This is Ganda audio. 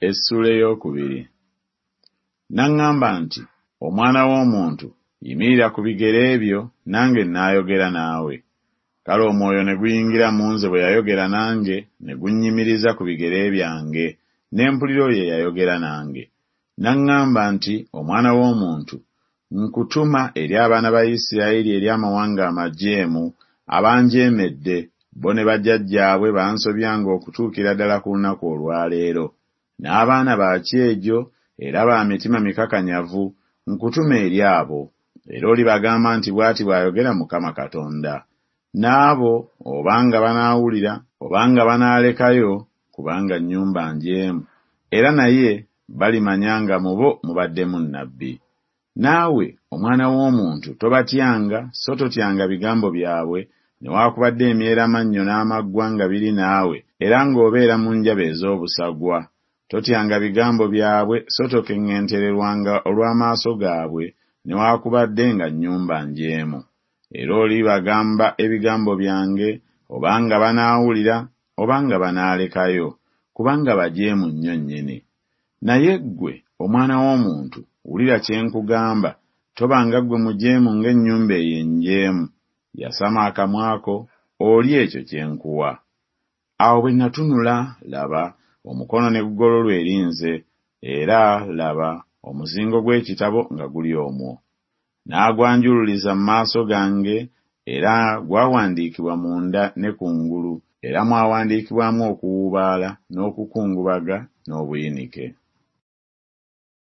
Essula ey'okubiri. N'aŋŋamba nti, Omwana w'omuntu, yimirira ku bigere byo, nange nnaayogera naawe. Kale omwoyo ne guyingira mu nze bwe yayogera nange, ne gunnyimiriza ku bigere byange, ne mpulira oyo eyayogera nange. N'aŋŋamba nti, Omwana w'omuntu, nkutuma eri abaana ba Isirayiri eri amawanga amajeemu, abanjeemedde, bo ne bajjajjaabwe bansobyanga okutuukira ddala ku lunaku olwaleero. N'abaana ba kyejo era ba mitima mikakanyavu, nkutuma eri abo. Era olibagamba nti bw'ati bw'ayogera Mukama Katonda. N'abo obanga banaawulira, obanga banaalekayo, kubanga nnyumba njeemu, era naye balimanya nga mu bo mubaddemu nnabbi. Naawe, omwana w'omuntu, tobatyanga, so totyanga bigambo byabwe, newaakubadde emyeramannyo n'amaggwa nga biri naawe, era ng'obeera mu njaba ez'obusagwa. Totyanga bigambo byabwe, so tokeŋŋentererwanga olw'amaaso gaabwe, newaakubadde nga nnyumba njeemu. Era olibagamba ebigambo byange, obanga banaawulira, obanga banaalekayo, kubanga bajeemu nnyo nnyini. Naye ggwe, omwana w'omuntu, wulira kye nkugamba, tobanga ggwe mujeemu ng'ennyumba eyo enjeemu. Yasama akamwa ko, olye ekyo kye nkuwa. Awo bwe natunula, laba, omukono ne gugololwa eri nze, era laba, omuzingo gw'ekitabo nga guli omwo. N'agwanjululiza mu maaso gange, era gwawandiikibwa munda ne kungulu, era mwawandiikibwamu okuwuubaala, n'okukungubaga, n'obuyinike.